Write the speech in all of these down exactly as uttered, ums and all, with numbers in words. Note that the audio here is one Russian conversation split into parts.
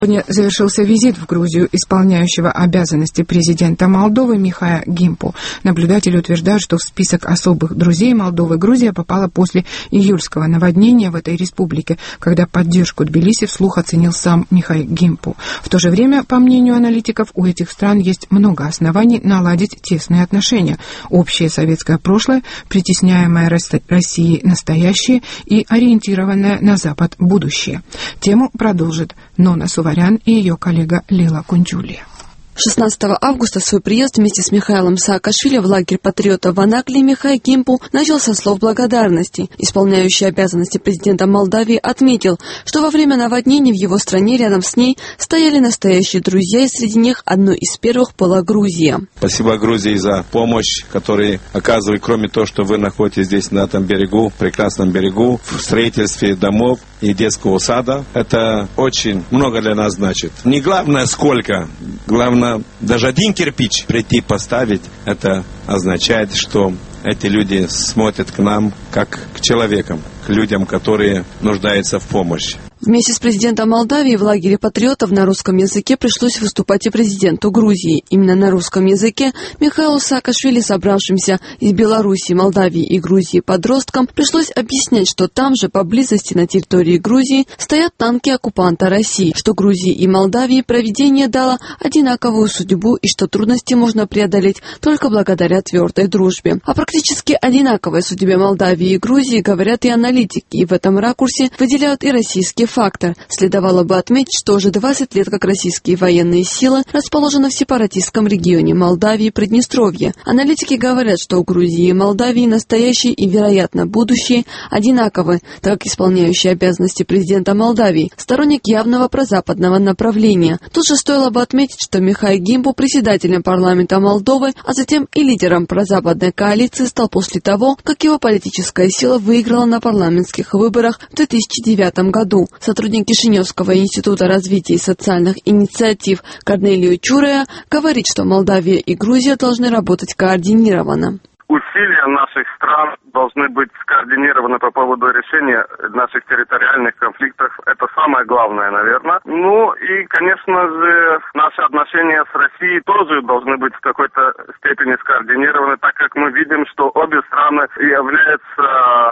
Сегодня завершился визит в Грузию исполняющего обязанности президента Молдовы Михая Гимпу. Наблюдатели утверждают, что в список особых друзей Молдовы Грузия попала после июльского наводнения в этой республике, когда поддержку Тбилиси вслух оценил сам Михай Гимпу. В то же время, по мнению аналитиков, у этих стран есть много оснований наладить тесные отношения. Общее советское прошлое, притесняемое Россией настоящее и ориентированное на Запад будущее. Тему продолжит Нона Суварян и ее коллега Лила Кунджулия. шестнадцатого августа свой приезд вместе с Михаилом Саакашвили в лагерь патриотов в Анаклии Михай Гимпу начал со слов благодарности. Исполняющий обязанности президента Молдавии отметил, что во время наводнений в его стране рядом с ней стояли настоящие друзья, и среди них одной из первых была Грузия. Спасибо Грузии за помощь, которую оказывает, кроме того, что вы находитесь здесь на этом берегу, прекрасном берегу, в строительстве домов и детского сада. Это очень много для нас значит. Не главное сколько, главное даже один кирпич прийти поставить, это означает, что эти люди смотрят к нам как к человекам, к людям, которые нуждаются в помощи. Вместе с президентом Молдавии в лагере патриотов на русском языке пришлось выступать и президенту Грузии. Именно на русском языке Михаилу Саакашвили, собравшимся из Белоруссии, Молдавии и Грузии подросткам, пришлось объяснять, что там же, поблизости на территории Грузии, стоят танки оккупанта России, что Грузии и Молдавии провидение дало одинаковую судьбу и что трудности можно преодолеть только благодаря твердой дружбе. О практически одинаковой судьбе Молдавии и Грузии говорят и аналитики, и в этом ракурсе выделяют и российские фактор. Следовало бы отметить, что уже двадцать лет как российские военные силы расположены в сепаратистском регионе Молдавии и Приднестровья. Аналитики говорят, что у Грузии и Молдавии настоящее и, вероятно, будущее одинаковы, так как исполняющий обязанности президента Молдавии сторонник явного прозападного направления. Тут же стоило бы отметить, что Михай Гимпу председателем парламента Молдовы, а затем и лидером прозападной коалиции стал после того, как его политическая сила выиграла на парламентских выборах в две тысячи девятом году. Сотрудник Кишиневского института развития и социальных инициатив Корнелио Чурея говорит, что Молдавия и Грузия должны работать координированно. Усилия наших стран должны быть скоординированы по поводу решения наших территориальных конфликтов. Это самое главное, наверное. Ну и, конечно же, наши отношения с Россией тоже должны быть в какой-то степени скоординированы, так как мы видим, что обе страны являются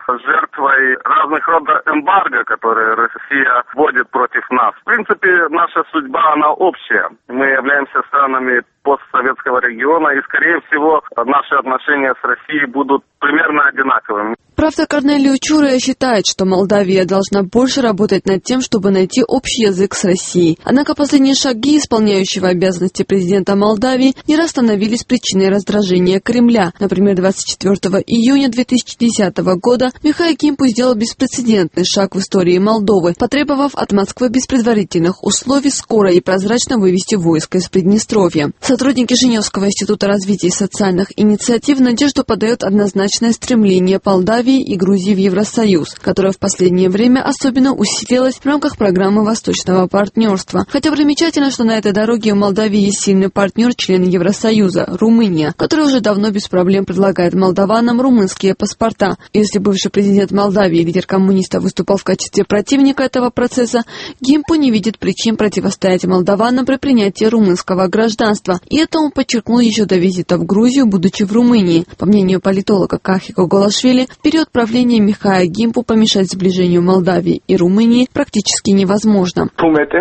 жертвой разных родов эмбарго, которые Россия вводит против нас. В принципе, наша судьба, она общая. Мы являемся странами постсоветского региона, и, скорее всего, наши отношения с Россией будут примерно одинаковыми. Правда, Корнелио Чурея считает, что Молдавия должна больше работать над тем, чтобы найти общий язык с Россией. Однако последние шаги исполняющего обязанности президента Молдавии не раз становились причиной раздражения Кремля. Например, двадцать четвёртого июня две тысячи десятого года Михай Гимпу сделал беспрецедентный шаг в истории Молдовы, потребовав от Москвы без предварительных условий скоро и прозрачно вывести войско из Приднестровья. Сотрудник Кишиневского института развития и социальных инициатив в надежду подает однозначное стремление Молдавии и Грузии в Евросоюз, которое в последнее время особенно усилилось в рамках программы Восточного партнерства. Хотя примечательно, что на этой дороге у Молдавии есть сильный партнер, член Евросоюза, Румыния, который уже давно без проблем предлагает молдаванам румынские паспорта. Если бывший президент Молдавии, лидер коммунистов, выступал в качестве противника этого процесса, Гимпу не видит причин противостоять молдаванам при принятии румынского гражданства. И это он подчеркнул еще до визита в Грузию, будучи в Румынии. По мнению политолога Кахико Голашвили, в период правления Михая Гимпу помешать сближению Молдавии и Румынии практически невозможно.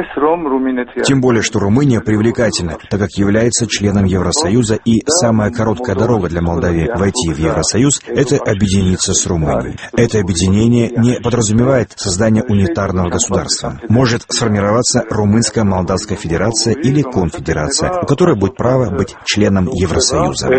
Тем более, что Румыния привлекательна, так как является членом Евросоюза, и самая короткая дорога для Молдавии войти в Евросоюз – это объединиться с Румынией. Это объединение не подразумевает создание унитарного государства. Может сформироваться Румынская Молдавская Федерация или Конфедерация, у которой будет право быть членом Евросоюза.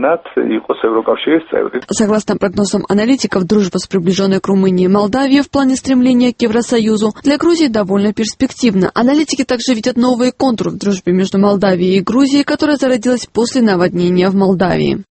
Согласно прогнозам аналитиков, дружба с приближенной к Румынии и Молдавией в плане стремления к Евросоюзу для Грузии довольно перспективна. Аналитики также видят новые контуры в дружбе между Молдавией и Грузией, которая зародилась после наводнения в Молдавии.